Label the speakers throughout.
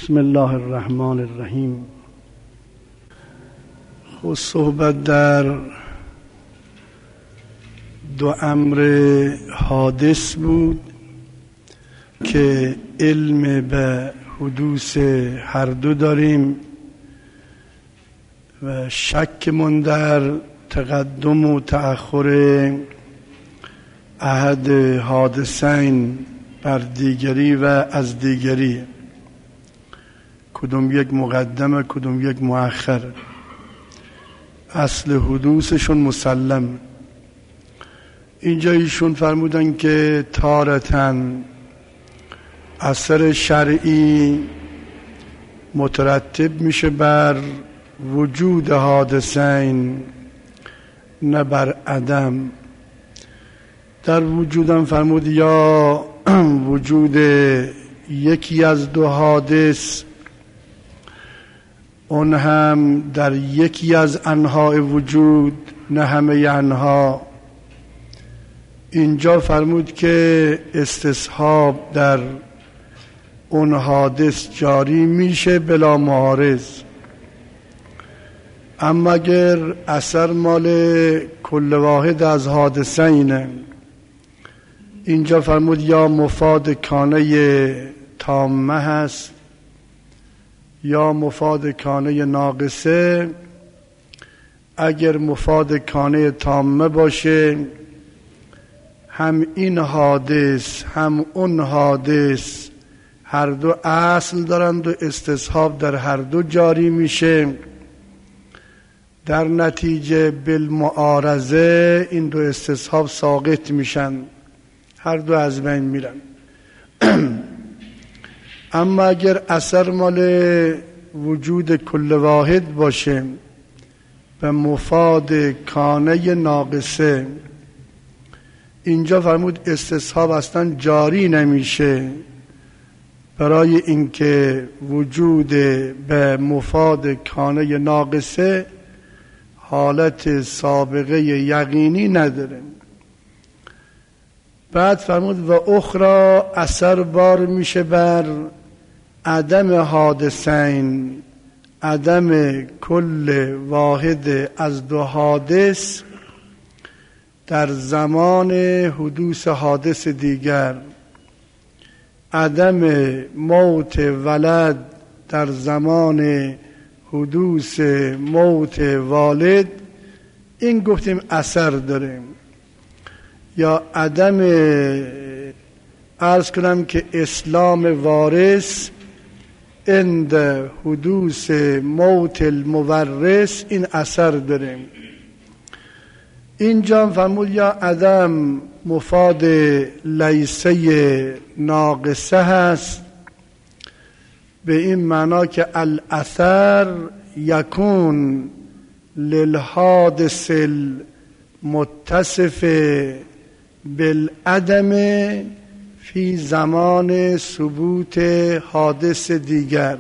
Speaker 1: بسم الله الرحمن الرحیم. خود صحبت در دو امر حادث بود که علم به حدوث هر دو داریم و شکمون در تقدم و تأخر احد حادثین بر دیگری و از دیگری، کدوم یک مقدمه کدوم یک مؤخر. اصل حدوثشون مسلم. اینجا ایشون فرمودن که تارتن اثر شرعی مترتب میشه بر وجود حادثین نه بر عدم. در وجودم فرمود یا وجود یکی از دو حادث، اون هم در یکی از انواع وجود نه همه انها. اینجا فرمود که استصحاب در اون حادث جاری میشه بلا معارض. اما اگر اثر مال کل واحد از حادثینه، اینجا فرمود یا مفاد کانه تامه هست یا مفاد کانه ناقصه. اگر مفاد کانه تامه باشه، هم این حادث هم اون حادث هر دو اصل دارند و استصحاب در هر دو جاری میشه. در نتیجه بالمعارضه این دو استصحاب ساقط میشن، هر دو از بین میرن. اما اگر اثر مال وجود کل واحد باشه به مفاد کانه ناقصه، اینجا فرمود استصحاب اصلا جاری نمیشه، برای اینکه وجود به مفاد کانه ناقصه حالت سابقه یقینی نداره. بعد فرمود و اخرى اثر بار میشه بر عدم حادثین، عدم کل واحد از دو حادث در زمان حدوث حادث دیگر. عدم موت ولد در زمان حدوث موت والد، این گفتیم اثر داریم. یا عدم عرض کنم که اسلام وارث عند حدوث موت المورث، این اثر داریم. اینجا فرمود یا عدم مفاد لیسه ناقصه هست، به این معنا که الاثر یکون للحادث المتصف بالعدم فی زمان ثبوت حادث دیگر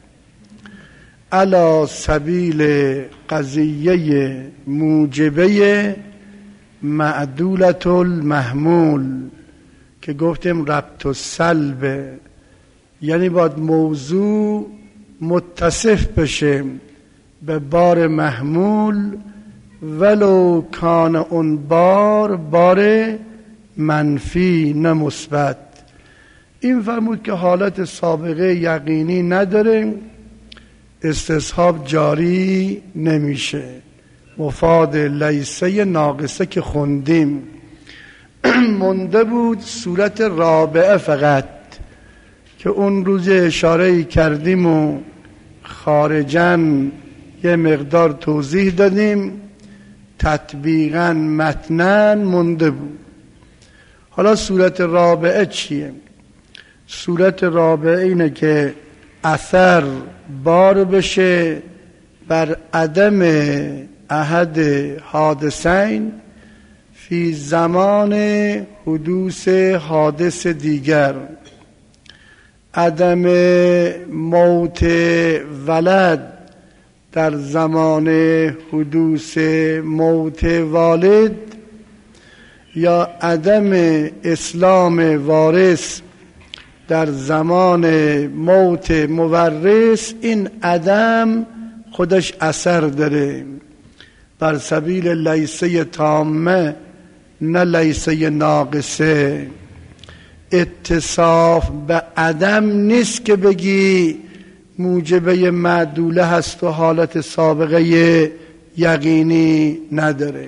Speaker 1: علی سبیل قضیه موجبه معدولة المحمول، که گفتیم ربط السلب، یعنی باید موضوع متصف بشه به بار محمول ولو کان اون بار منفی نه مثبت. این فرمود که حالت سابقه یقینی نداره، استصحاب جاری نمیشه. مفاد لیسه ناقصه که خوندیم. مونده بود صورت رابعه فقط که اون روز اشاره کردیم و خارجاً یه مقدار توضیح دادیم، تطبیقاً متناً مونده بود. حالا صورت رابعه چیه؟ صورت رابعه اینه که اثر بار بشه بر عدم احد حادثین فی زمان حدوث حادث دیگر. عدم موت ولد در زمان حدوث موت والد، یا عدم اسلام وارث در زمان موت مورث این عدم خودش اثر داره، بر سبیل لیسه تامه نه لیسه ناقصه. اتصاف به عدم نیست که بگی موجبه معدوله هست و حالت سابقه یقینی نداره،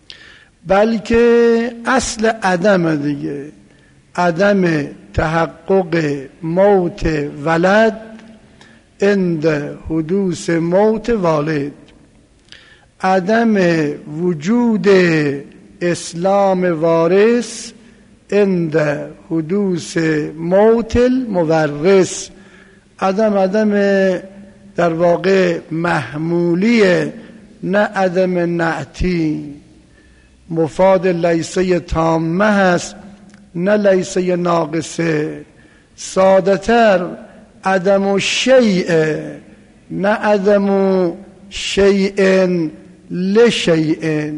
Speaker 1: بلکه اصل عدم دیگه، عدم تحقق موت ولد عند حدوث موت والد، عدم وجود اسلام وارث عند حدوث موت المورث. عدم در واقع محمولیه نه عدم نعتی. مفاد لیسه تامه هست نه لیسه ناقصه. ساده‌تر عدم شیء نه عدم شیء لشیء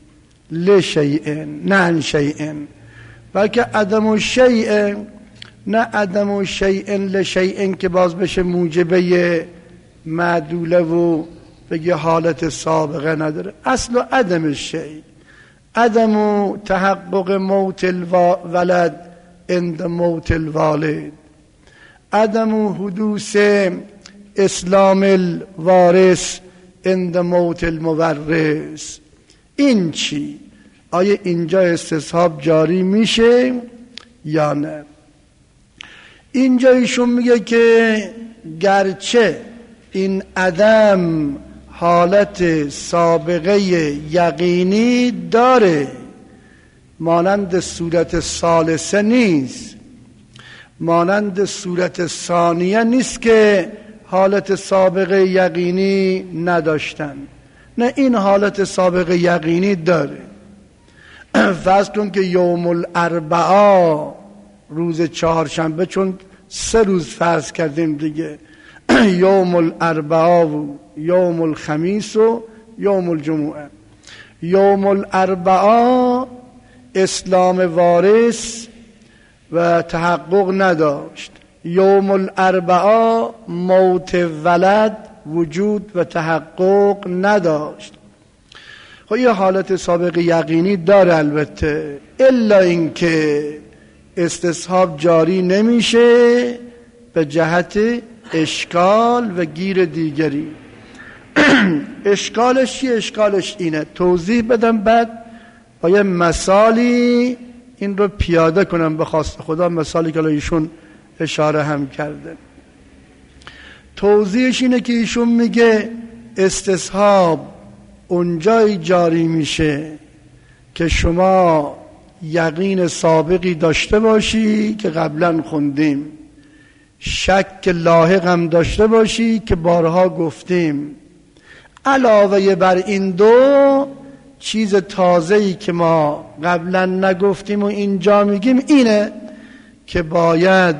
Speaker 1: نه عن شیء، بلکه عدم شیء نه عدم شیء لشیء که باز بشه موجبه معدوله و بگه حالت سابقه نداره. اصل عدم شیء عدم تحقق موت الولد عند موت الوالد، عدم حدوث اسلام الوارث عند موت المورث. این چی؟ آیا اینجا استصحاب جاری میشه یا نه؟ اینجا ایشون میگه که گرچه این عدم حالت سابقه یقینی داره، مانند صورت ثالثه نیست، مانند صورت ثانیه نیست که حالت سابقه یقینی نداشتن، نه این حالت سابقه یقینی داره. فرض کن که یوم الاربعاء روز چهارشنبه، چون 3 روز فرض کردیم دیگه، یوم الاربعاء و یوم الخمیس و یوم الجمعه. یوم الاربعاء اسلام وارث و تحقق نداشت، یوم الاربعاء موت ولد وجود و تحقق نداشت. خب یه حالت سابق یقینی داره البته، الا اینکه استصحاب جاری نمیشه به جهت اشکال و گیر دیگری. اشکالش چیه؟ اشکالش اینه، توضیح بدم بعد با یه مثالی این رو پیاده کنم به خواست خدا، مثالی که ایشون اشاره هم کرده. توضیحش اینه که ایشون میگه استصحاب اونجایی جاری میشه که شما یقین سابقی داشته باشی که قبلا خوندیم، شک لاحق هم داشته باشی که بارها گفتیم. علاوه بر این دو چیز تازه‌ای که ما قبلا نگفتیم و اینجا میگیم اینه که باید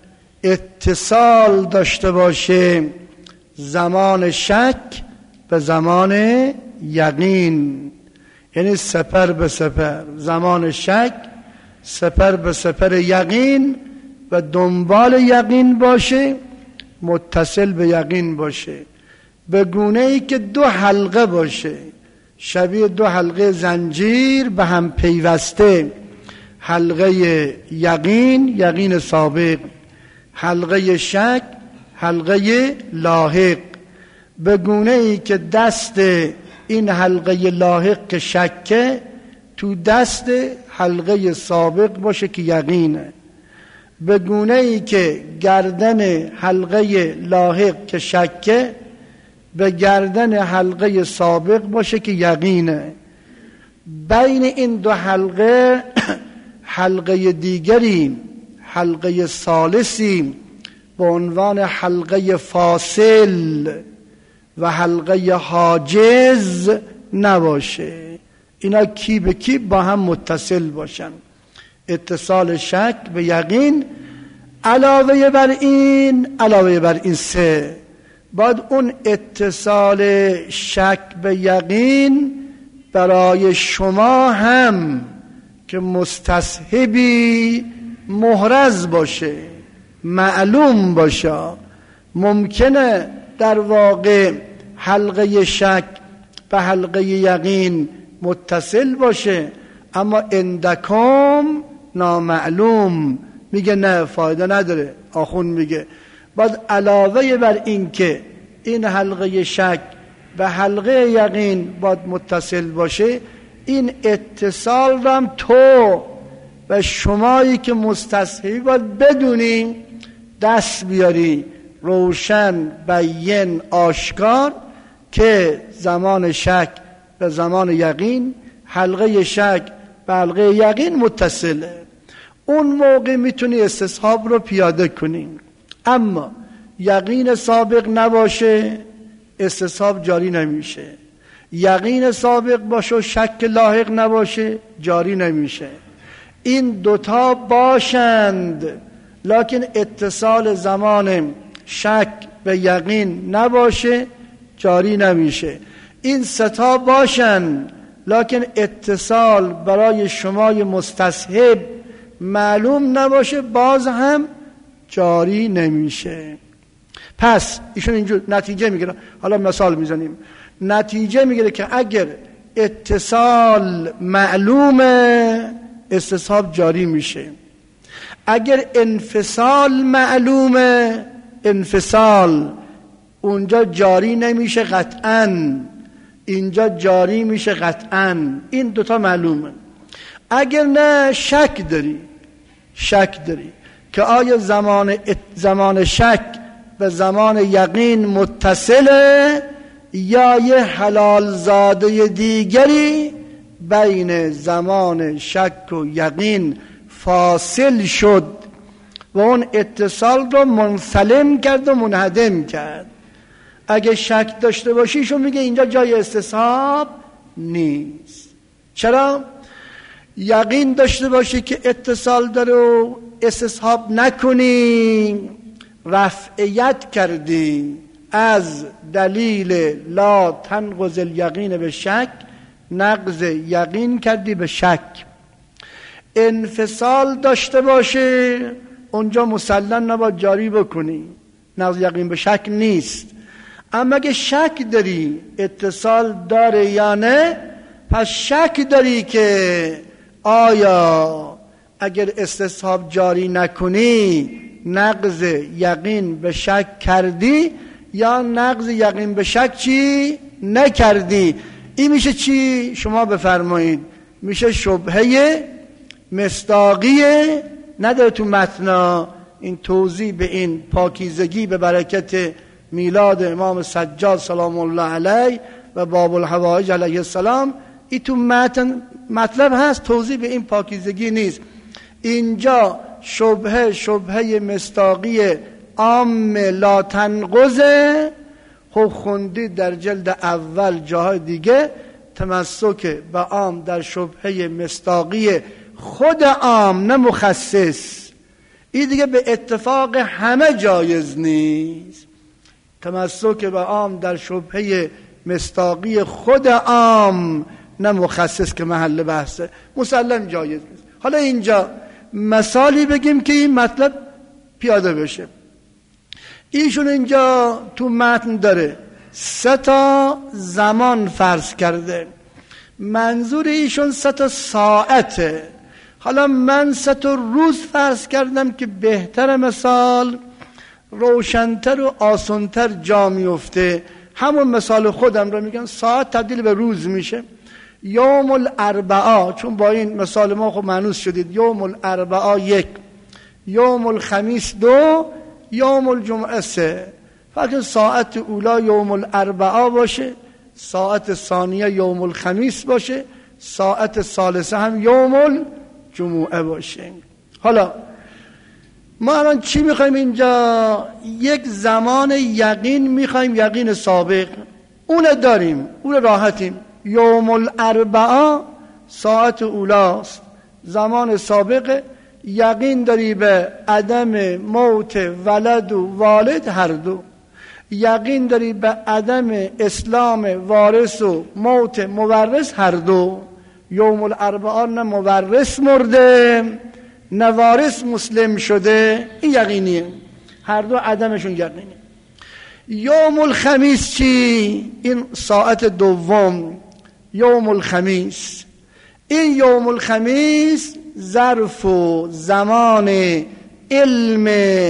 Speaker 1: اتصال داشته باشه زمان شک به زمان یقین، یعنی سپر به سپر، زمان شک سپر به سپر یقین و دنبال یقین باشه، متصل به یقین باشه، به گونه ای که 2 حلقه باشه، شبیه 2 حلقه زنجیر به هم پیوسته، حلقه یقین، یقین سابق، حلقه شک، حلقه لاحق، به گونه ای که دست این حلقه لاحق که شکه تو دست حلقه سابق باشه که یقینه، به گونه ای که گردن حلقه لاحق که شکه به گردن حلقه سابق باشه که یقینه. بین این 2 حلقه حلقه دیگری، حلقه ثالثی به عنوان حلقه فاصل و حلقه حاجز نباشه. اینا کی به کی با هم متصل باشن، اتصال شک به یقین. علاوه بر این 3 باید اون اتصال شک به یقین برای شما هم که مستصحبی محرز باشه، معلوم باشه. ممکنه در واقع حلقه شک به حلقه یقین متصل باشه، اما اندکم نامعلوم. میگه نه، فایده نداره. آخون میگه باید علاوه بر این که این حلقه شک به حلقه یقین باید متصل باشه، این اتصال رو هم تو و شمایی که مستصحبی باید بدونی، دست بیاری روشن بین آشکار که زمان شک به زمان یقین، حلقه شک به حلقه یقین متصله. اون موقع میتونی استصحاب رو پیاده کنی. اما یقین سابق نباشه استصحاب جاری نمیشه. یقین سابق باشه و شک لاحق نباشه جاری نمیشه. این دوتا باشند لکن اتصال زمان شک به یقین نباشه جاری نمیشه. این ستا باشند لکن اتصال برای شمای مستصحب معلوم نباشه باز هم جاری نمیشه. پس ایشون اینجور نتیجه میگیره. حالا مثال میزنیم. نتیجه میگیره که اگر اتصال معلومه استصحاب جاری میشه. اگر انفصال معلومه انفصال اونجا جاری نمیشه قطعاً، اینجا جاری میشه قطعاً. این دوتا معلومه. اگر نه شک داری که آیا زمان شک به زمان یقین متصله یا یه حلال زاده دیگری بین زمان شک و یقین فاصل شد و اون اتصال رو منسلم کرد و منهدم کرد. اگه شک داشته باشیشون میگه اینجا جای استصحاب نیست. چرا؟ یقین داشته باشی که اتصال داره و استصحاب نکنی، رفعیت کردی از دلیل لا تنقض الیقین به شک، نقض یقین کردی به شک. انفصال داشته باشه اونجا مسلم نباید جاری بکنی، نقض یقین به شک نیست. اما اگه شک داری اتصال داره یا نه، پس شک داری که آیا اگر استصحاب جاری نکنی نقض یقین به شک کردی یا نقض یقین به شک چی نکردی. این میشه چی؟ شما بفرمایید. میشه شبهه مصداقیه. نداره تو متن این توضیح به این پاکیزگی به برکت میلاد امام سجاد سلام الله علیه و باب الحوائج علیه السلام. این تو متن مطلب هست، توضیح به این پاکیزگی نیست. اینجا شبهه مصداقی عام لا تنقضه. خب خوندی در جلد اول جاهای دیگه تمسک به عام در شبهه مصداقی خود عام نه مخصص. این دیگه به اتفاق همه جایز نیست. تمسک به عام در شبهه مصداقی خود عام نه مخصص که محل بحثه مسلم جایز نیست. حالا اینجا مثالی بگیم که این مطلب پیاده بشه. ایشون اینجا تو متن داره 3 زمان فرض کرده. منظور ایشون 3 ساعته. حالا من 3 روز فرض کردم که بهتر مثال روشنتر و آسانتر جا میفته. همون مثال خودم رو میگم. ساعت تبدیل به روز میشه. یوم الاربعاء، چون با این مثال ما خب مانوس شدید. یوم الاربعاء 1، یوم الخمیس 2، یوم الجمعه 3. فقط ساعت اولا یوم الاربعاء باشه، ساعت ثانیه یوم الخمیس باشه، ساعت ثالثه هم یوم الجمعه باشه. حالا ما الان چی میخوایم اینجا؟ یک زمان یقین میخوایم، یقین سابق. اون داریم، اون راحتیم. یوم الاربعاء ساعت اولاست، زمان سابق. یقین داری به عدم موت ولد و والد هر دو. یقین داری به عدم اسلام وارث و موت مورث هر دو. یوم الاربعاء نه مورث مرده نوارث مسلم شده، این یقینیه، هر دو عدمشون یقینیه. یوم الخمیس چی؟ این ساعت دوم یوم الخمیس. این یوم الخمیس ظرف و زمان علم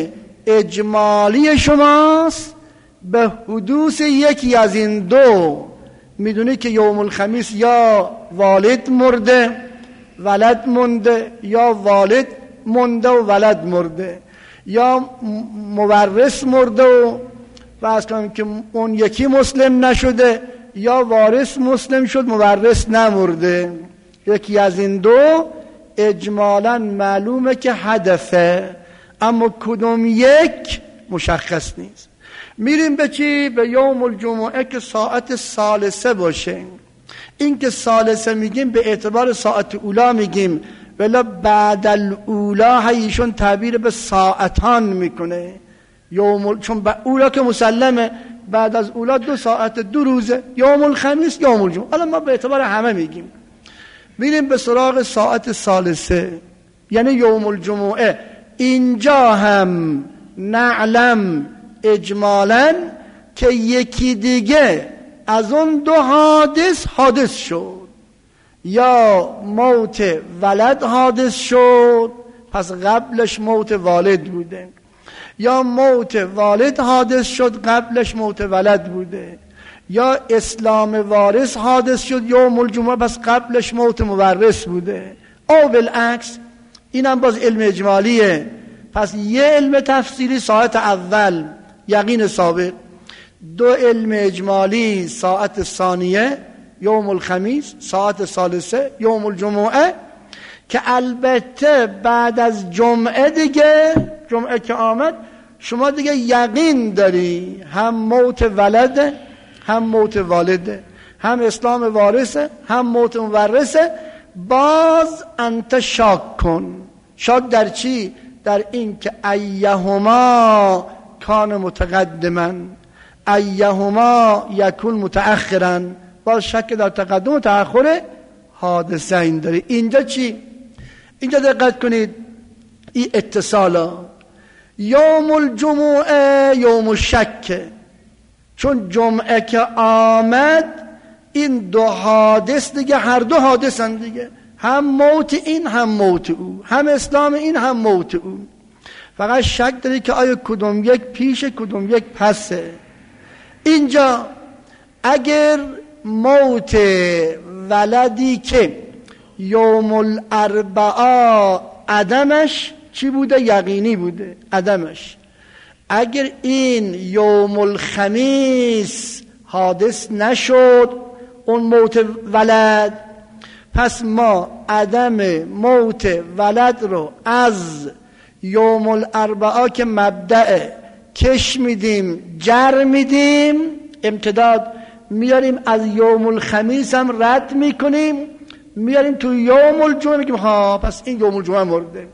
Speaker 1: اجمالی شماست به حدوث یکی از این دو. میدونی که یوم الخمیس یا والد مرده ولد مونده، یا والد مونده و ولد مرده، یا مورث مرده و فرض کنیم که اون یکی مسلم نشده، یا وارث مسلم شد مورث نمرده. یکی از این دو اجمالاً معلومه که هدفه، اما کدوم یک مشخص نیست. میریم به چی؟ به یوم الجمعه که ساعت ثالثه باشه. این که ثالثه میگیم به اعتبار ساعت اولا میگیم، ولی بعد الاولا ایشون تعبیر به ساعتان میکنه. چون به اولا که مسلمه، بعد از اولا 2 ساعت 2 روزه، یوم الخمیس یوم الجمعه. حالا ما به اعتبار همه میگیم. میریم به سراغ ساعت ثالثه یعنی یوم الجمعه. اینجا هم نعلم اجمالاً که یکی دیگه از اون 2 حادث شد، یا موت ولد حادث شد، پس قبلش موت والد بوده، یا موت والد حادث شد قبلش موت ولد بوده، یا اسلام وارث حادث شد یوم الجمعه پس قبلش موت مورث بوده، او بالعکس. اینم باز علم اجمالیه. پس یه علم تفصیلی ساعت اول یقین سابق، 2 علم اجمالی ساعت ثانیه یوم الخمیس، ساعت ثالثه یوم الجمعه، که البته بعد از جمعه دیگه، جمعه که آمد شما دیگه یقین داری هم موت ولده هم موت والده، هم اسلام وارثه هم موت مورثه. باز انت شاک کن. شاک در چی؟ در این که ایهما کان متقدما ایهما یکون متأخرا. باز شک در تقدم و تأخر حادثه این داری. اینجا چی؟ اینجا دقت کنید، این اتصالا یوم الجمعه یوم الشک، چون جمعه که آمد این 2 حادث دیگه هر 2 حادثن دیگه، هم موت این هم موت او، هم اسلام این هم موت او. فقط شک داری که آیا کدوم یک پیشه کدوم یک پسه. اینجا اگر موت ولدی که یوم الاربعاء عدمش چی بوده؟ یقینی بوده عدمش، اگر این یوم الخمیس حادث نشد اون موت ولد، پس ما عدم موت ولد رو از یوم الاربعاء که مبدأ کش میدیم، جر میدیم، امتداد میاریم، از یوم الخمیس هم رد میکنیم، میاریم تو یوم الجمعه، میگیم ها پس این یوم الجمعه مرده.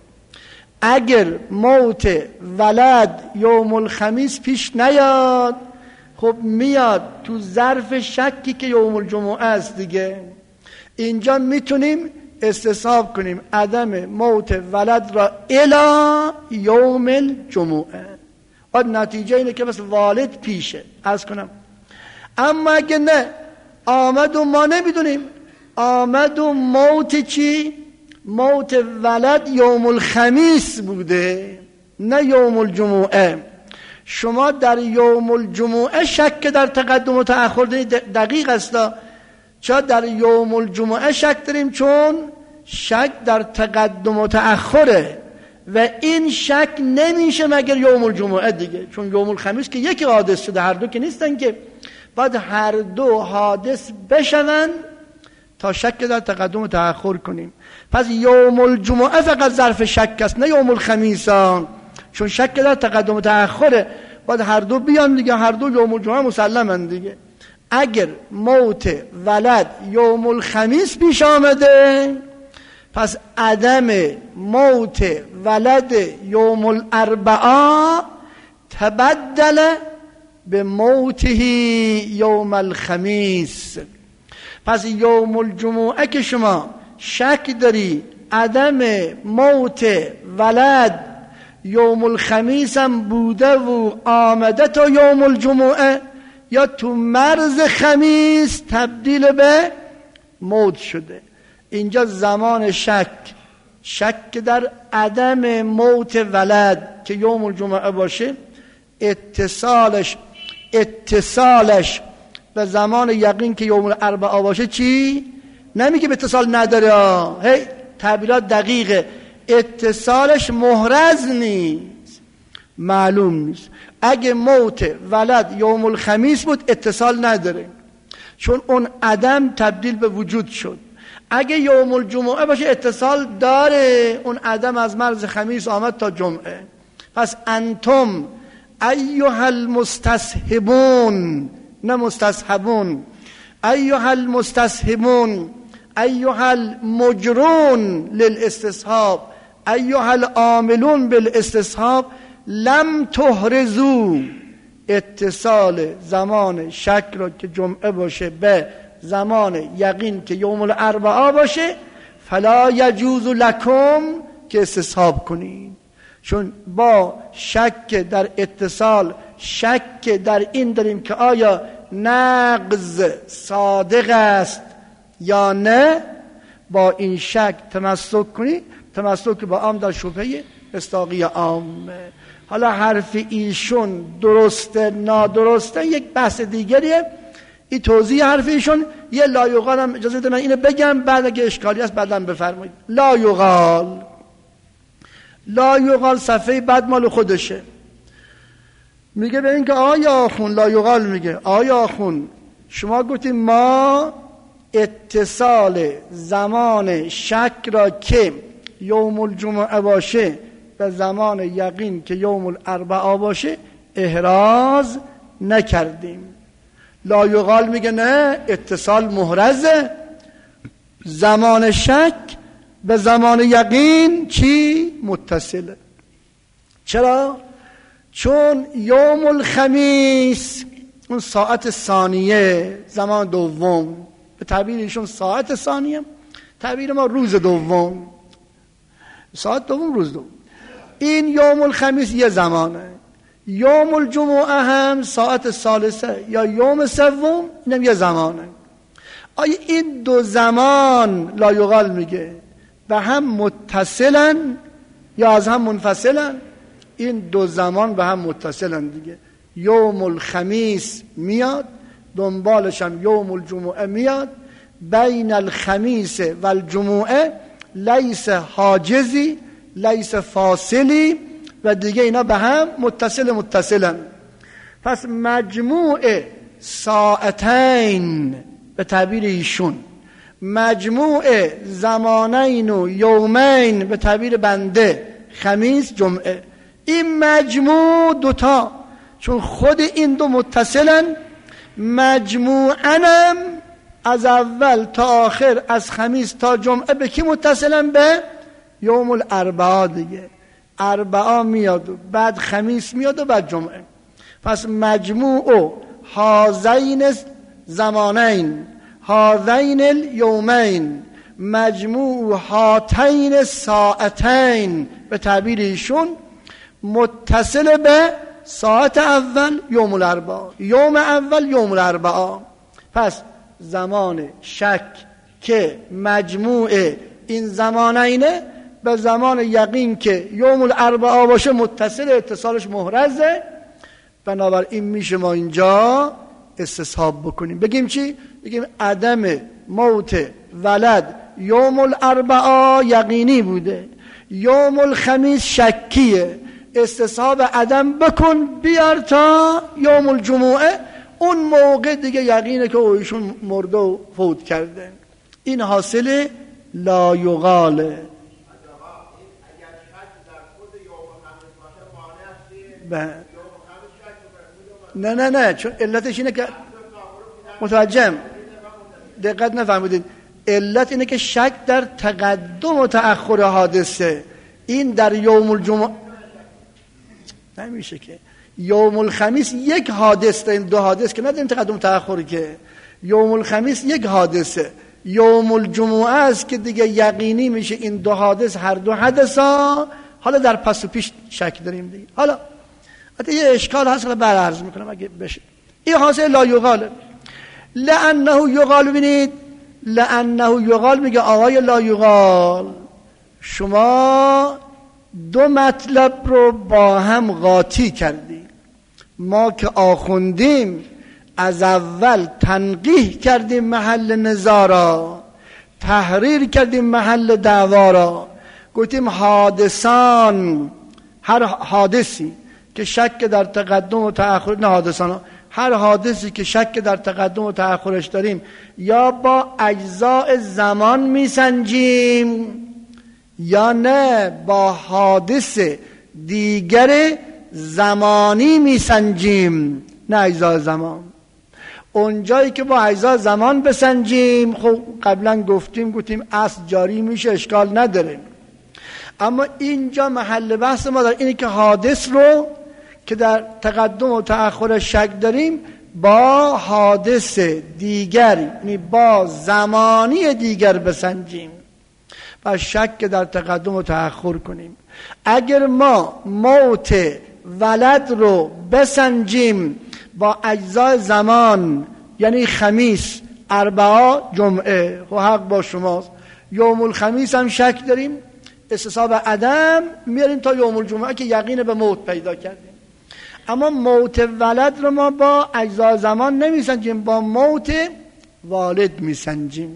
Speaker 1: اگر موت ولد یوم الخمیس پیش نیاد، خب میاد تو ظرف شکی که یوم الجمعه است دیگه. اینجا میتونیم استصحاب کنیم عدم موت ولد را الی یوم الجمعه، و نتیجه اینه که بس والد پیشه از کنم. اما اگه نه آمد و ما نمیدونیم، آمد و موت چی؟ موت ولد یوم الخمیس بوده نه یوم الجمعه. شما در یوم الجمعه شک در تقدم و تأخر دقیق است، چرا در یوم الجمعه شک داریم؟ چون شک در تقدم و تأخره و این شک نمیشه مگر یوم الجمعه دیگه، چون یوم الخمیس که یکی حادث شده، هر دو که نیستن که، باید هر 2 حادث بشون تا شک در تقدم و تأخر کنیم. پس یوم الجمعه فقط ظرف شک است نه یوم الخمیس، چون شک در تقدم و تأخره، باید هر 2 بیان دیگه، هر 2 یوم الجمعه مسلمن دیگه. اگر موت ولد یوم الخمیس پیش آمده، پس عدم موت ولد یوم الاربعاء تبدل به موته یوم الخمیس. پس یوم الجمعه که شما شک داری عدم موت ولد یوم الخمیس هم بوده و آمده تا یوم الجمعه، یا تو مرز خمیس تبدیل به موت شده. اینجا زمان شک در عدم موت ولد که یوم الجمعه باشه، اتصالش به زمان یقین که یوم الاربعاء باشه چی؟ نمیگه به اتصال نداره، هی تعبیرات دقیقه. اتصالش محرز نیست، معلوم نیست. اگه موت ولد یوم الخمیس بود اتصال نداره، چون اون عدم تبدیل به وجود شد. اگه یوم الجمعه باشه اتصال داره، اون عدم از مرز خمیس آمد تا جمعه. پس انتم ایها المستصحبون، نه مستصحبون، ایها المستصحبون، ایها المجرون للاستصحاب، ایها العاملون بالاستصحاب، لم تحرزوا اتصال زمان شک را که جمعه باشه به زمان یقین که یوم الاربعاء باشه، فلا یجوز لکم که استصحاب کنید. چون با شک در اتصال، شک در این داریم که آیا نقض صادق است یا نه، با این شک تمسک کنید، تمسک با عام در شبهه استاقی عامه. حالا حرف ایشون درسته نادرسته یک بحث دیگریه، این توضیح حرف ایشون. یه لا یقال هم اجازه بده من اینو بگم، بعد اگه اشکالی هست بعداً بفرمایید. لا یقال صفحه بعد مال خودشه، میگه به این که آیا آخون لا یقال، میگه آیا آخون شما گفتیم ما اتصال زمان شک را که یوم الجمعه باشه به زمان یقین که یوم الاربعاء باشه احراز نکردیم. لا یقال میگه نه، اتصال محرزه، زمان شک به زمان یقین چی؟ متصله. چرا؟ چون یوم الخمیس اون ساعت ثانیه، زمان دوم، به تعبیر ایشون ساعت ثانیه، تعبیر ما روز دوم، ساعت دوم روز دوم. این یوم الخمیس یه زمانه، یوم الجمعه هم ساعت ثالثه یا یوم سوم، اینم یه زمانه. آیا این دو زمان لا یقال میگه به هم متصلن یا از هم منفصلن؟ این دو زمان به هم متصلن دیگه. یوم الخمیس میاد، دنبالش هم یوم الجمعه میاد، بین الخمیس و الجمعه لیس حاجزی، لیس فاصلی، و دیگه اینا به هم متصلن. پس مجموع ساعتین به تعبیر ایشون، مجموع زمانین و یومین به تعبیر بنده خمیس جمعه، این مجموع دوتا چون خود این دو متصلن، مجموعاً از اول تا آخر، از خمیس تا جمعه به کی متصلن؟ به یوم الاربعاء دیگه. اربعاء میاد و بعد خمیس میاد و بعد جمعه. پس مجموع هذین زمانین، هذین الیومین، مجموع هاتین ساعتین به تعبیر ایشون متصل به ساعت اول یوم الاربعاء، یوم اول یوم الاربعاء. پس زمان شک که مجموع این زمانینه به زمان یقین که یوم الاربعاء باشه متصل، اتصالش محرزه. بنابراین میشه ما اینجا استصحاب بکنیم، بگیم چی؟ بگیم عدم موت ولد یوم الاربعاء یقینی بوده، یوم الخمیس شکیه، استصحاب عدم بکن بیار تا یوم الجمعه، اون موقع دیگه یقینه که ایشون مرده و فوت کرده. این حاصل لا یقاله. نه چون علتش اینه که متوجهم، دقت نفهمیدید، علت اینه که شک در تقدم و تأخر حادثه. این در یوم الجمعه نمیشه که یوم الخمیس یک حادثه، این دو حادثه که نداریم تقدم و تأخر، که یوم الخمیس یک حادثه، یوم الجمعه است که دیگه یقینی میشه این دو حادث هر دو حدثا. حالا در پس و پیش شک داریم دیگه. حالا یه اشکال هست که برعرض میکنم اگه بشه. این حاصل لا یقال، لانه یقال. ببینید لانه یقال میگه آقای لا یقال شما دو مطلب رو با هم قاطی کردی. ما که آخوندیم از اول تنقیح کردیم محل نزاع را، تحریر کردیم محل دعوا را، گفتیم حادثان، هر حادثی که شک در تقدم و تأخر، نه حادثان، هر حادثی که شک در تقدم و تأخرش داریم یا با اجزاء زمان میسنجیم یا نه با حادث دیگر زمانی میسنجیم، نه اجزاء زمان. اونجایی که با اجزاء زمان بسنجیم خب قبلا گفتیم اصل جاری میشه، اشکال نداره. اما اینجا محل بحث ما در اینه که حادث رو که در تقدم و تأخر شک داریم با حادث دیگر، یعنی با زمانی دیگر بسنجیم و شک در تقدم و تأخر کنیم. اگر ما موت ولد رو بسنجیم با اجزای زمان، یعنی خمیس، اربعا، جمعه، خب حق با شماست. یوم الخمیس هم شک داریم، استصحاب عدم میاریم تا یوم الجمعه که یقین به موت پیدا کردیم. اما موت ولد رو ما با اجزای زمان نمیسنجیم، با موت والد میسنجیم.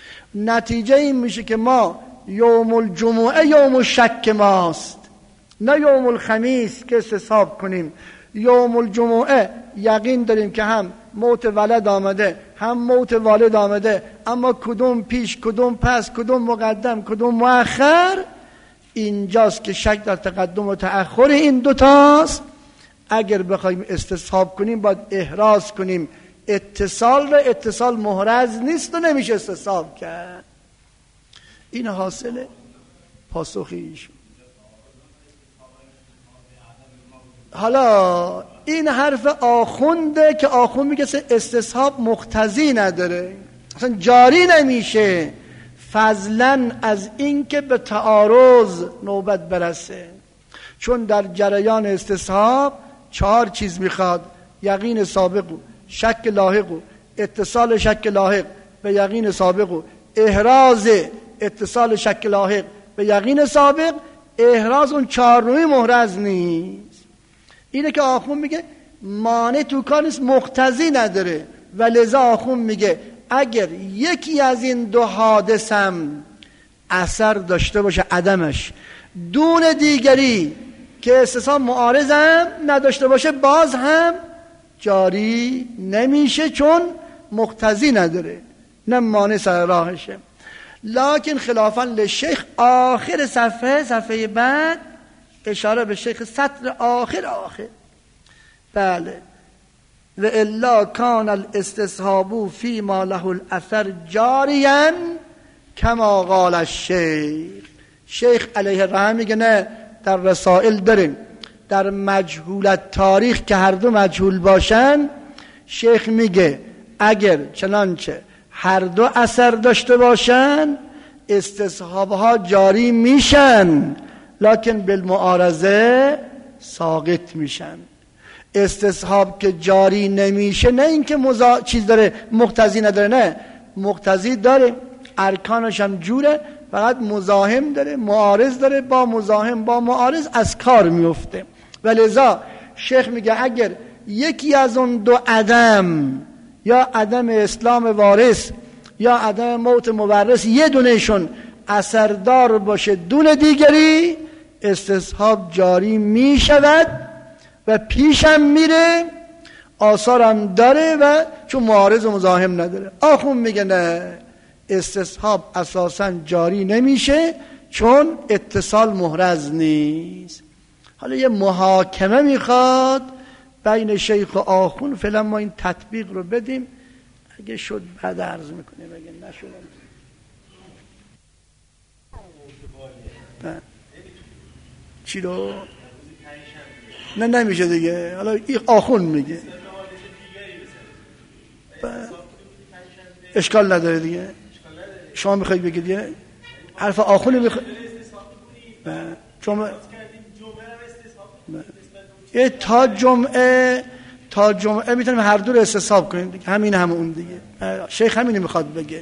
Speaker 1: نتیجه این میشه که ما یوم الجمعه یوم الشک ماست، نه یوم الخمیس که استصحاب کنیم. یوم الجمعه یقین داریم که هم موت ولد آمده هم موت والد آمده، اما کدوم پیش کدوم پس، کدوم مقدم کدوم مؤخر، اینجاست که شک در تقدم و تأخر این دوتاست. اگر بخوایم استصحاب کنیم باید احراز کنیم اتصال را. اتصال محرز نیست و نمیشه استصحاب کرد. این حاصل پاسخیش. حالا این حرف آخونده که آخوند میگه استصحاب مقتضی نداره، اصلا جاری نمیشه، فضلا از این که به تعارض نوبت برسه. چون در جریان استصحاب 4 چیز میخواد: یقین سابق و شک لاحق و اتصال شک لاحق به یقین سابق و احراز اتصال شک لاحق به یقین سابق. احراز اون 4 نوعی محرز نیست. اینه که آخوند میگه مانع تو کار نیست، مقتضی نداره. و لذا آخوند میگه اگر یکی از این دو حادث هم اثر داشته باشه عدمش دون دیگری که استصحاب معارض هم نداشته باشه، باز هم جاری نمیشه چون مقتضی نداره، نه مانع سر راهشه. لکن خلافاً لشیخ آخر صفحه بعد اشاره به شیخ سطر آخر. بله و الا کان الاستصحاب فی ما له الاثر جاریا کما قال الشیخ. شیخ علیه الرحمه میگه نه، در رسائل داریم در مجهولت تاریخ که هر دو مجهول باشن، شیخ میگه اگر چنانچه هر دو اثر داشته باشن استصحاب ها جاری میشن، لکن بالمعارضه ساقط میشن. استصحاب که جاری نمیشه، نه اینکه چیز داره مقتضی نداره، نه مقتضی داره، ارکانش هم جوره، فقط مزاحم داره، معارض داره، با مزاحم با معارض از کار میفته. ولذا شیخ میگه اگر یکی از اون دو عدم، یا عدم اسلام وارث یا عدم موت مورث، یه دونهشون اثردار باشه دون دیگری، استصحاب جاری می شود و پیشم میره، آثارم داره و چون معارض و مزاحم نداره. آخوند میگه نه، استصحاب اساسا جاری نمیشه چون اتصال محرز نیست. حالا یه محاکمه میخواد بین شیخ و آخوند. فعلا ما این تطبیق رو بدیم، اگه شد بعد عرض میکنیم، اگه نشد چی رو؟ نه نمیشه دیگه. حالا این آخوند میگه اشکال نداره دیگه. شما میخواید بگید حرف آخونی میخواید جمعه تا جمعه میتونیم هر دو رو استصحاب کنیم دیگه. همین اون دیگه. شیخ همینی میخواد بگه،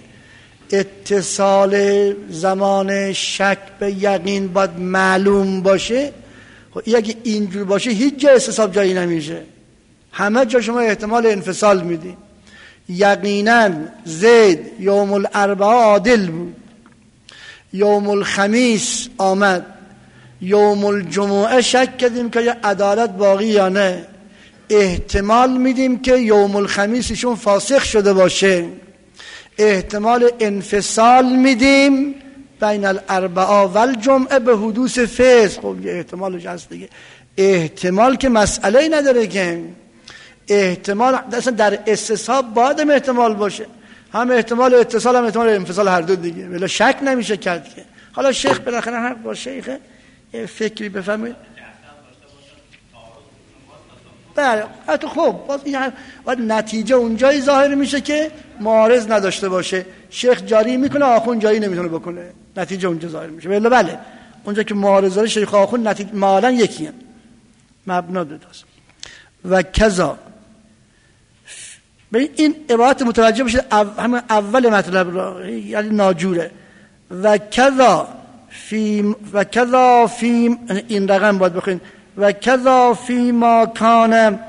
Speaker 1: اتصال زمان شک به یقین باید معلوم باشه. خب اگه اینجور باشه هیچ جا استصحاب جایی نمیشه، همه جا شما احتمال انفصال میدین. یقینا زید یوم الاربعاء عادل بود، یوم الخمیس آمد، یوم الجمعه شک کردیم که عدالت باقی یا نه، احتمال میدیم که یوم الخمیس ایشون فاسق شده باشه، احتمال انفصال میدیم بین الاربعاء و الجمعه به حدوث فسق. خب یه احتمالش هست دیگه، احتمال که مسئله نداره که احتمال اصلا در استصحاب باید احتمال باشه، هم احتمال اتصال هم احتمال انفصال هر دو دیگه، ولی شک نمیشه کرد که. حالا شیخ بالاخره حق با شیخه، فکری بفهمید. بله حتی خب باز این نتیجه اونجایی ظاهر میشه که معارض نداشته باشه، شیخ جاری میکنه آخون جاری نمیتونه بکنه، نتیجه اونجا ظاهر میشه. ولی بله اونجا که معارض داره شیخ آخون نتیجه معالا یکیه، مبنا دوتاست. و کذا این عبارت متوجه بشه همون اول مطلب را، یعنی ناجوره. و کذا فی این رقم باید بخوین، و کذا فی ما کان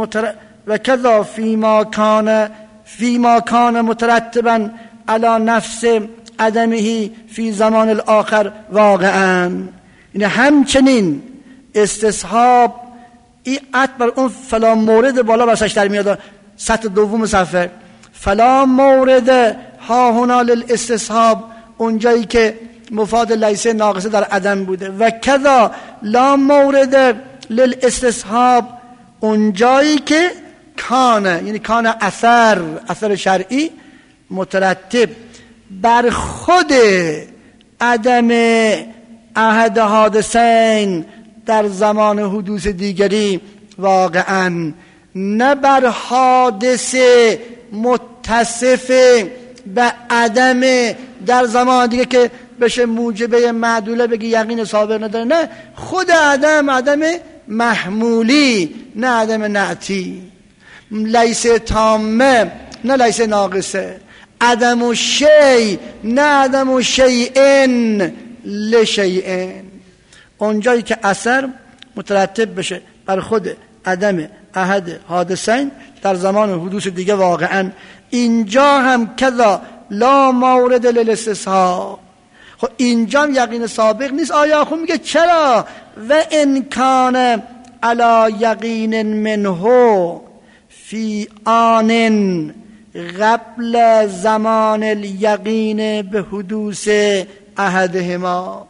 Speaker 1: مترتبا علی نفس عدمه فی زمان الاخر واقعا. این همچنین استصحاب این عطف بر اون فلا مورد بالا برسش در میاد، سطر دوم صفحه، فلا مورد ها هنا للاستصحاب، اونجایی که مفاد لیسه ناقصه در عدم بوده. و کذا لا مورد للاستصحاب، اونجایی که کانه، یعنی کانه اثر شرعی مترتب بر خود عدم احد حادثین در زمان حدوث دیگری واقعا، نه بر حادث متصف به عدم در زمان دیگه که بشه موجبه معدوله بگی یقین صابر نداره، نه خود عدم محمولی، نه عدم نعتی، لیسه تامه نه لیسه ناقصه، عدم و شیء نه عدم و شیئن لشیئن، اونجایی که اثر مترتب بشه بر خود عدم احد حادثین در زمان حدوث دیگه واقعا. اینجا هم کذا لا مورد للاستصحاب. خب اینجا هم یقین سابق نیست. آیا خب میگه چرا؟ و ان کان علی یقین منه فی آن قبل زمان الیقین به حدوث احدهما،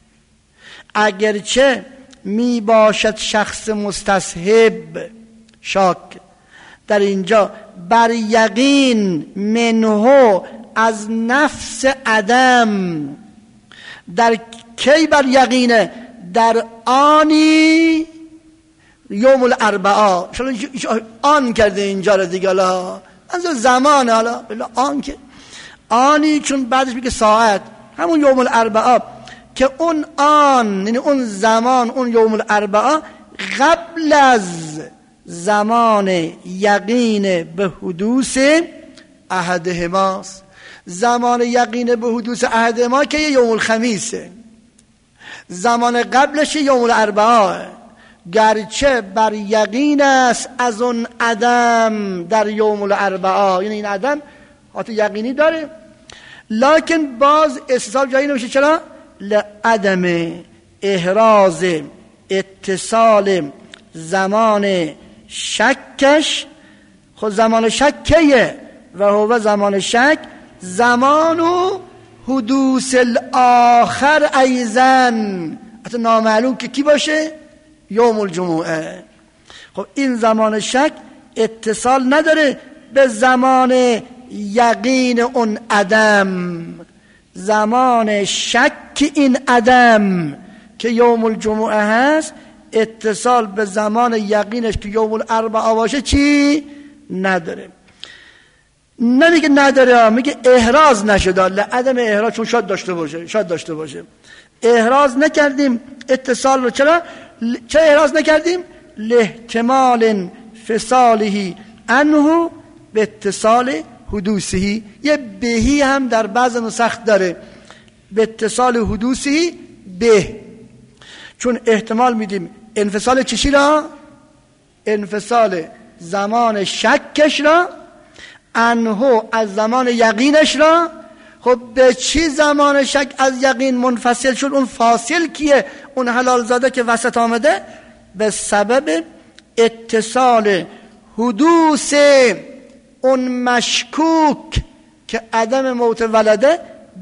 Speaker 1: اگرچه می باشد شخص مستصحب شاک در اینجا بر یقین منه از نفس عدم، در کی بر یقینه؟ در آنی یوم الاربعاء. آن کرده اینجا رو دیگه، حالا از زمان، حالا آن که آنی چون بعدش میگه ساعت، همون یوم الاربعاء که اون آن یعنی اون زمان، اون یوم الاربعاء قبل از زمان یقین به حدوث احدهماست. زمان یقین به حدوث احدهما که یوم الخمیسه، زمان قبلش یوم الاربعاء، گرچه بر یقین است از اون عدم در یوم الاربعاء، یعنی این عدم حتی یقینی داره، لکن باز استصحاب جایی نمیشه. چرا؟ لعدم احراز اتصال زمان شکش. خود زمان شک کیه؟ و هو زمان شک زمان و حدوث الاخر ایزن، حتی نامعلوم که کی باشه؟ یوم الجمعه. خب این زمان شک اتصال نداره به زمان یقین اون عدم. زمان شک این عدم که یوم الجمعه هست اتصال به زمان یقینش که یوم الاربعاء باشه چی؟ نداره. نمیگه نداره، میگه احراز نشده. عدم احراز، چون شاید داشته باشه. احراز نکردیم اتصال رو. چرا احراز نکردیم؟ لاحتمال فصاله عنه به اتصال حدوثی. یه بهی هم در بعض نسخ داره، به اتصال حدوثی به، چون احتمال میدیم انفصال چشی را؟ انفصال زمان شکش را، عنه از زمان یقینش را. خب به چی زمان شک از یقین منفصل شد؟ اون فاصل کیه؟ اون حلال زاده که وسط آمده. به سبب اتصال حدوث اون مشکوک که عدم موت ولده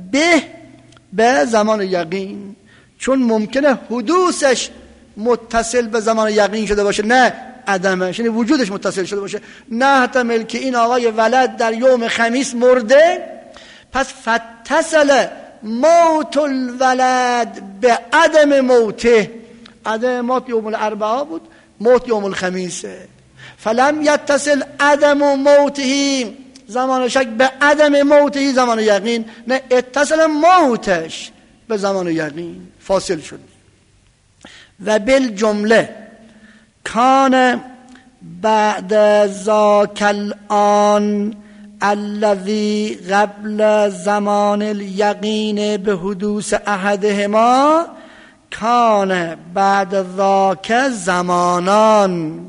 Speaker 1: به زمان یقین. چون ممکنه حدوثش متصل به زمان یقین شده باشه، نه عدمش، یعنی وجودش متصل شده باشه. نه احتمال که این آقای ولد در یوم خمیس مرده، پس فتصل موت الولد به عدم موته. عدم موت یوم الاربعاء بود، موت یوم الخمیسه. فلم یتصل عدم موته زمان شک به عدم موته زمان یقین، نه اتصل موتش به زمان یقین، فاصل شد. و بالجمله کان بعد ذاک الآن الذي قبل زمان الیقین به حدوث احدهما کان بعد ذاک زمانان.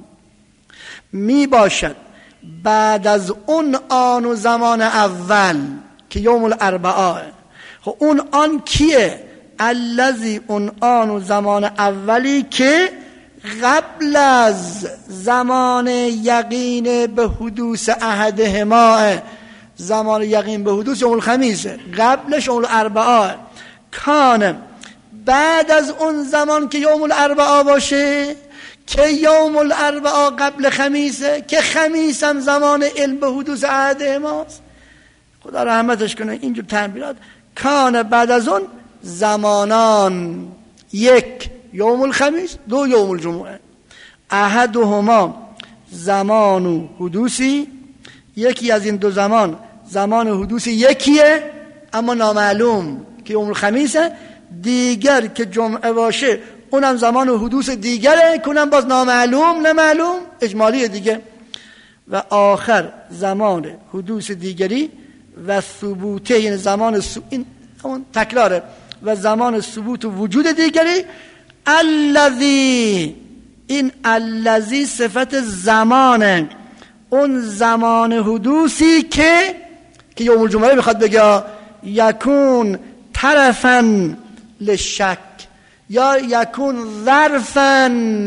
Speaker 1: می باشد بعد از اون آن و زمان اول که یوم الاربعاء. خب اون آن کیه؟ الذی، اون آن و زمان اولی که قبل از زمان یقین به حدوث احدهما. زمان یقین به حدوث یوم الخمیسه، قبلش یوم الاربعاء. کان بعد از اون زمان که یوم الاربعاء باشه، که یوم الاربعاء قبل خمیسه، که خمیس هم زمان علم به حدوث احدهماست. خدا رحمتش کنه. اینجور تعبیرات. کان بعد از اون زمانان، یک یوم الخمیس، دو یوم الجمعه. احدهما زمان حدوثی، یکی از این دو زمان زمان حدوثی یکیه اما نامعلوم که یوم الخمیسه. دیگر که جمعه باشه اونم زمان حدوث دیگره که اونم باز نامعلوم، نمعلوم، اجمالی دیگه. و آخر زمان حدوث دیگری و ثبوته، یعنی زمان این همون تکراره، و زمان ثبوت و وجود دیگری. الذی، این الذی صفت زمانه، اون زمان حدوثی که یوم الجمعه میخواد بگه یکون طرفا للشک یا یکون ظرفا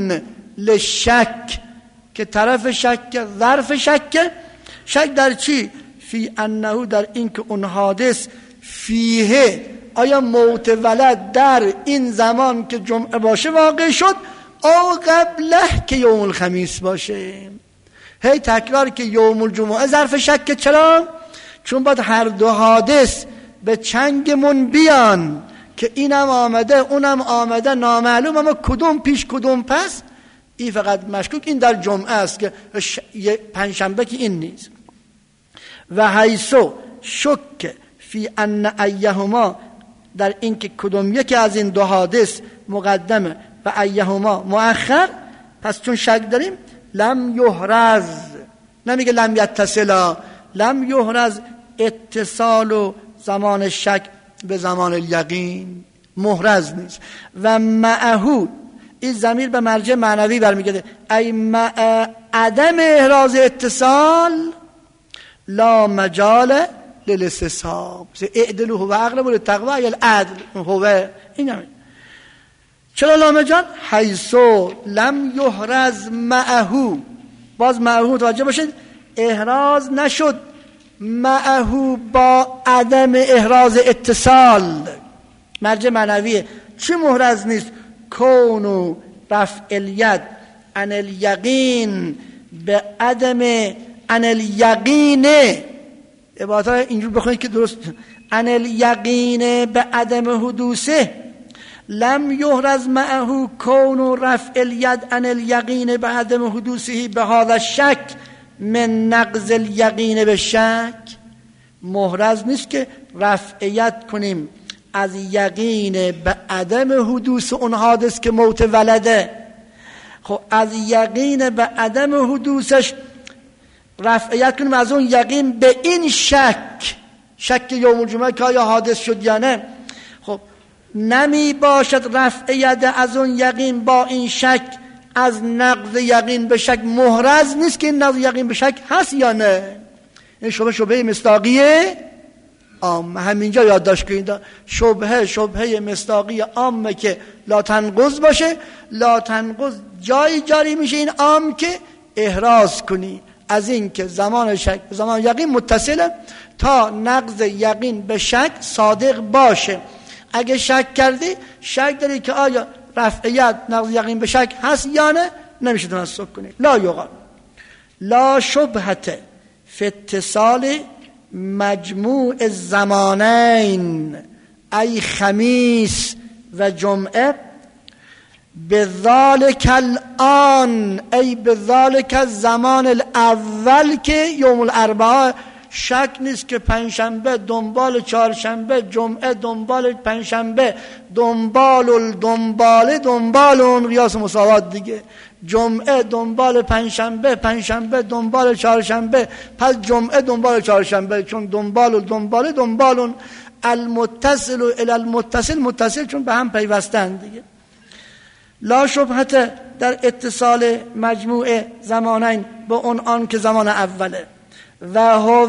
Speaker 1: للشک، که طرف شک، ظرف شک. شک در چی؟ فی انه، در این که اون حادث فیه، آیا موت ولد در این زمان که جمعه باشه واقع شد، او قبله که یوم الخمیس باشه. هی تکرار که یوم الجمعه ظرف شک. چرا؟ چون باید هر دو حادث به چنگمون بیان که اینم آمده اونم آمده، نامعلوم، اما کدوم پیش کدوم پس. این فقط مشکوک این در جمعه است که پنجشنبه که این نیست. و حیثو شک فی ان ایهما، در این که کدوم یکی از این دو حادث مقدمه و ایهما مؤخر، پس چون شک داریم لم یحرز، نمیگه لم یتصلا، لم یحرز اتصال و زمان شک به زمان الیقین، محرز نیست. و معهود، این ضمیر به مرجع معنوی برمیگرده، ای مع عدم احراز اتصال لا مجال للاستصحاب. اعدلوا هو اقرب للتقوی یا العدل هو. این همین. چرا لا مجال؟ حیثو لم یحرز معهو، باز معهو توجه باشید، احراز نشد معهو با عدم احراز اتصال. مرجع معنویه. چه محرز نیست؟ کونو رفع الید عن الیقین به عدم عن الیقین. عبارت اینجور بخونید که درست. عن الیقین به عدم حدوثه. لم یحرز معه کونو رفع الید عن الیقین به عدم حدوثه به هذا الشک من نقض الیقین به شک. محرز نیست که رفعیت کنیم از یقین به عدم حدوث اون حادث که موت ولده. خب از یقین به عدم حدوثش رفعیت کنیم از اون یقین به این شک یوم الجمعه که آیا حادث شد یا نه. خب نمی باشد رفعیت از اون یقین با این شک از نقض یقین به شک. محرز نیست که این نقض یقین به شک هست یا نه. این شبهه مصداقیه عام. همینجا یادداشت کنید شبهه مصداقی عامه که لا تنقض باشه. لا تنقض جایی جاری میشه این عام که احراز کنی از این که زمان شک به زمان یقین متصله تا نقض یقین به شک صادق باشه. اگه شک کردی شک داری که آیا رفعیت نقض یقین به شک هست یا نه، نمیشه تناسب کنی. لا یقال لا شبهت فی اتصال مجموع الزمانین ای خمیس و جمعه بذالک الان ای بذالک الزمان الاول که یوم الاربعاء. شک نیست که پنجشنبه دنبال چهارشنبه، جمعه دنبال پنجشنبه، دنبال اون قیاس مساوات دیگه. جمعه دنبال پنجشنبه، پنجشنبه دنبال چهارشنبه، پس جمعه دنبال چهارشنبه، چون دنبال اون المتصل و الی المتصل متصل چون به هم پیوستن دیگه. لا شبهت در اتصال مجموع زمانین به آن که زمان اوله. و هو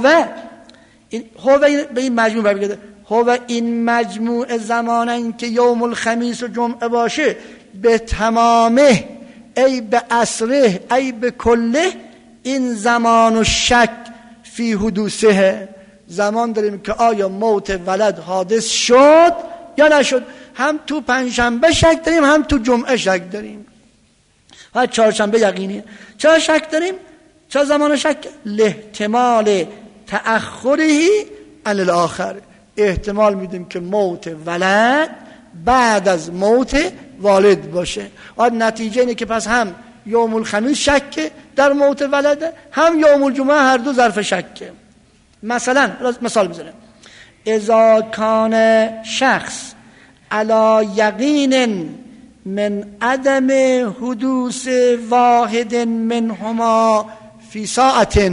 Speaker 1: به این مجموع برگرده. هو این مجموع زمانین که یوم الخمیس و جمعه باشه به تمامه ای به اصره ای به کله این زمان و شک فی حدوثه. زمان داریم که آیا موت ولد حادث شد یا نشد. هم تو پنجشنبه شک داریم هم تو جمعه شک داریم و چهارشنبه یقینیه. چرا شک داریم؟ چرا زمان شک؟ لاحتمال تأخره عن الاخر. احتمال میدیم که موت ولد بعد از موت والد باشه. و نتیجه اینه که پس هم یوم الخمیس شک در موت ولده هم یوم الجمعه هر دو ظرف شکه. مثلا مثال بزنم اذا کان شخص علی یقین من عدم حدوث واحد منهما فی ساعت،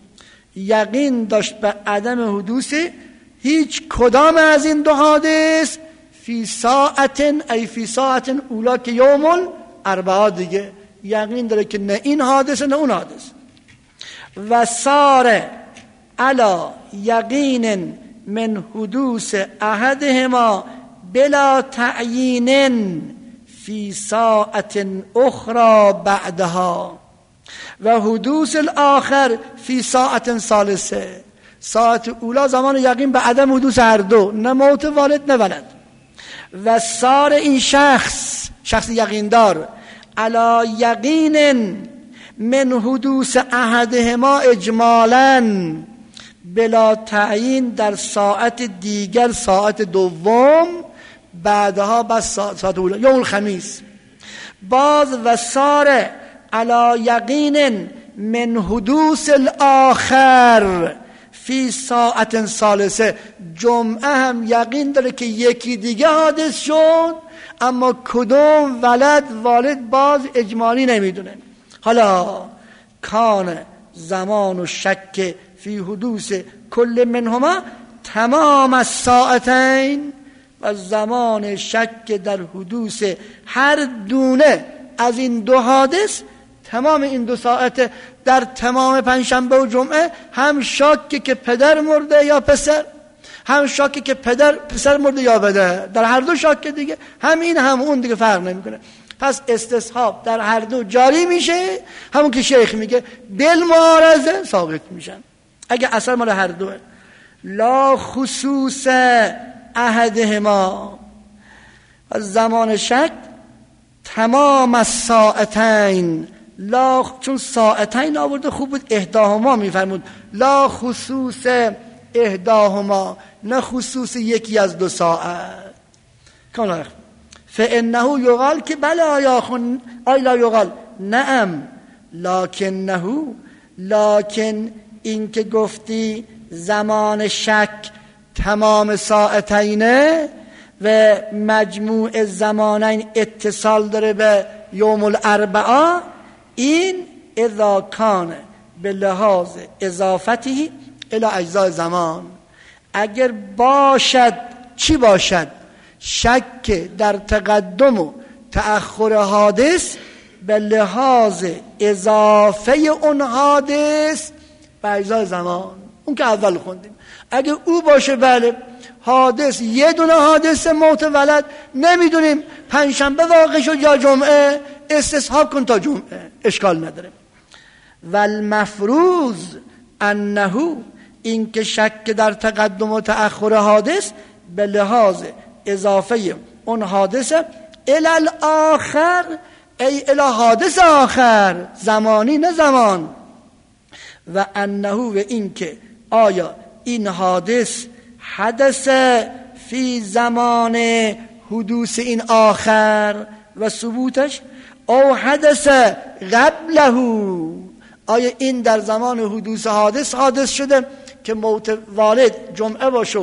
Speaker 1: یقین داشت به عدم حدوث هیچ کدام از این دو حادث فی ساعت ای فی ساعت اولا که یوم الاربعاء دیگه. یقین داره که نه این حادث نه اون حادث. و سار علا یقین من حدوث احدهما بلا تعیین فی ساعت اخرى بعدها و حدوث الاخر فی ساعت ثالثه. ساعت اولا زمان یقین به عدم حدوث هر دو، نه موت والد نه ولد. و سار این شخص یقیندار علا یقین من حدوث احدهما اجمالا بلا تعیین در ساعت دیگر ساعت دوم بعدها بس ساعت اولا یوم الخمیس. باز و سار علا یقین من حدوث الاخر فی ساعت ثالثه. جمعه هم یقین داره که یکی دیگه حادث شد اما کدوم ولد والد باز اجمالی نمیدونه. حالا کان زمان و شک فی حدوث کل منهما تمام الساعتین و زمان شک در حدوث هر دونه از این دو حادث تمام این دو ساعت. در تمام پنجشنبه و جمعه هم شاکی که پدر مرده یا پسر، هم شاکی که پسر مرده یا پدر، در هر دو شاک دیگه هم این هم اون دیگه فرق نمیکنه. پس استصحاب در هر دو جاری میشه، همون که شیخ میگه بالمعارضه ثابت میشن اگه اثر مال هر دوه. لا خصوص احدهما از زمان شک تمام الساعتین. لا چون ساعتین آورده خوب بود احداهما میفرمود. لا خصوص احداهما، نه خصوص یکی از دو ساعت. کاملا فانه یقال که بله آی لا یقال نعم لکنه، لکن این که گفتی
Speaker 2: زمان شک تمام ساعتینه و مجموع زمانین اتصال داره به یوم الاربعاء، این اذا کان به لحاظ اضافتی الی اجزاء زمان، اگر باشد چی باشد؟ شک در تقدم و تأخر حادث به لحاظ اضافه اون حادث به اجزاء زمان، اون که اول خوندیم. اگه او باشه بله حادث یه دونه حادث موت ولد، نمیدونیم پنجشنبه واقع شد یا جمعه، استصحاب کن تا جمعه، اشکال نداره. والمفروض انه، این که شک در تقدم و تأخر حادث به لحاظ اضافه اون حادث الاخر، ای الی حادث آخر، زمانی نه زمان. و انه، و این که آیا این حادث حدث فی زمان حدوث این آخر و ثبوتش، او حدث قبله، آیا این در زمان حدوث حادث شده که موت والد جمعه باشه،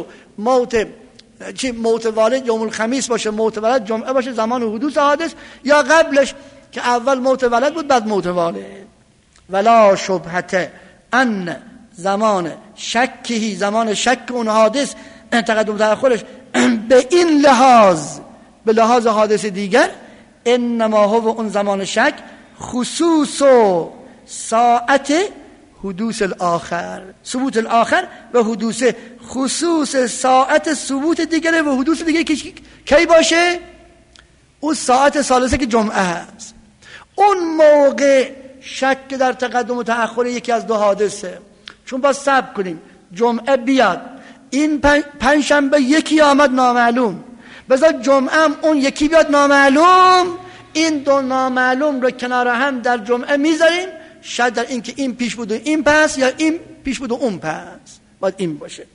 Speaker 2: موت والد یوم الخمیس باشه، موت ولد جمعه باشه، زمان حدوث حادث، یا قبلش که اول موت ولد بود بعد موت والد. ولا شبهت ان زمان شکهی، زمان شک اون حادث تقدم تأخرش به این لحاظ، به لحاظ حادث دیگر، انما هو اون زمان شک خصوص و ساعت حدوث الاخر، ثبوت الاخر و حدوث، خصوص ساعت ثبوت دیگره و حدوث دیگه کی باشه؟ اون ساعت ثالثه که جمعه هست. اون موقع شک در تقدم و تأخر یکی از دو حادثه، چون باید صبر کنیم جمعه بیاد، این پنجشنبه یکی آمد نامعلوم، بذار جمعه هم اون یکی بیاد نامعلوم، این دو نامعلوم رو کنار هم در جمعه میذاریم، شاید در این که این پیش بود و این پس، یا این پیش بود و اون پس، باید این باشه.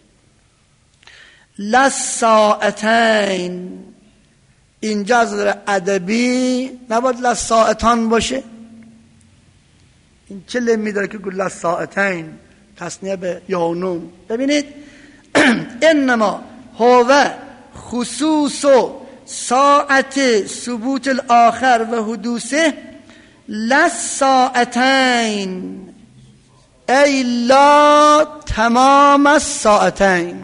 Speaker 2: لساعتین، اینجا از نظر ادبی نباید لساعتان باشه. این چه لمی داره که گل لساعتین تصنیه به یانون؟ ببینید انما هو خصوص ساعت ثبوت الاخر و حدوثه لساعتین، ای لا تمام الساعتین،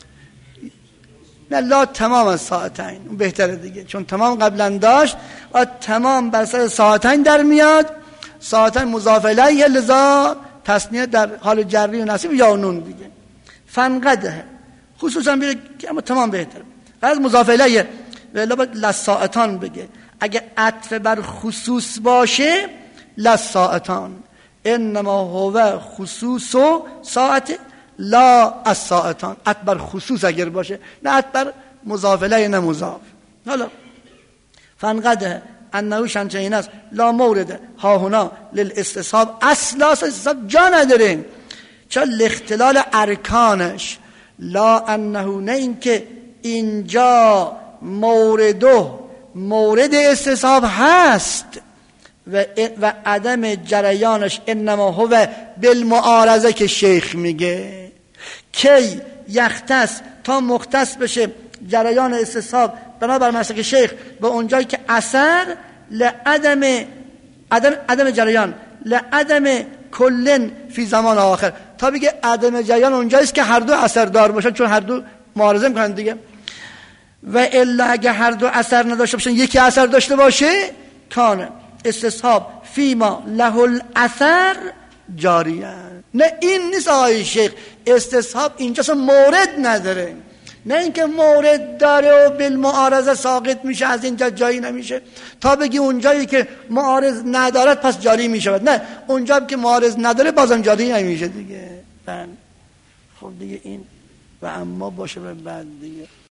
Speaker 2: نه لا تمام الساعتین، اون بهتره دیگه، چون تمام قبلا داشت و تمام بر سر ساعتین در میاد، ساعتین مضاف الیه، لذا تصنیه در حال جری و نصب یا نون دیگه. فنقده خصوصا بگه اما تمام بهتره، از مضاف الیه ولی باید لساعتان بگه. اگه عطف بر خصوص باشه لساعتان، انما هو خصوص ساعت لا الساعتان، عطف بر خصوص اگر باشه، نه عطف بر مضاف الیه نه مضاف. حالا فنقده انه شنچین است لا مورد ها هنا للاستصحاب، اصلا استصحاب جا نداره، چون لاختلال ارکانش، لا انه، نه این که اینجا مورد استصحاب هست و عدم جریانش، انما هو بالمعارضه که شیخ میگه کی یختص تا مختص بشه جریان استصحاب بنابر مسلک شیخ به اونجایی که اثر عدم جریان لعدم کلن فی زمان آخر، تا بگه عدم جریان اونجاییست که هر دو اثر دار باشن، چون هر دو معارضه میکنن دیگه. و الا اگه هر دو اثر نداشته باشن یکی اثر داشته باشه، کانه استصحاب فیما له الاثر جاریه. نه این نیست آقای شیخ، استصحاب اینجا مورد نداره، نه اینکه مورد داره و بالمعارضه ساقط میشه، از اینجا جایی نمیشه تا بگی اونجایی که معارض ندارد پس جاری میشود، نه اونجا که معارض نداره بازم جاری نمیشه دیگه. خب دیگه این و اما باشه به بعد دیگه.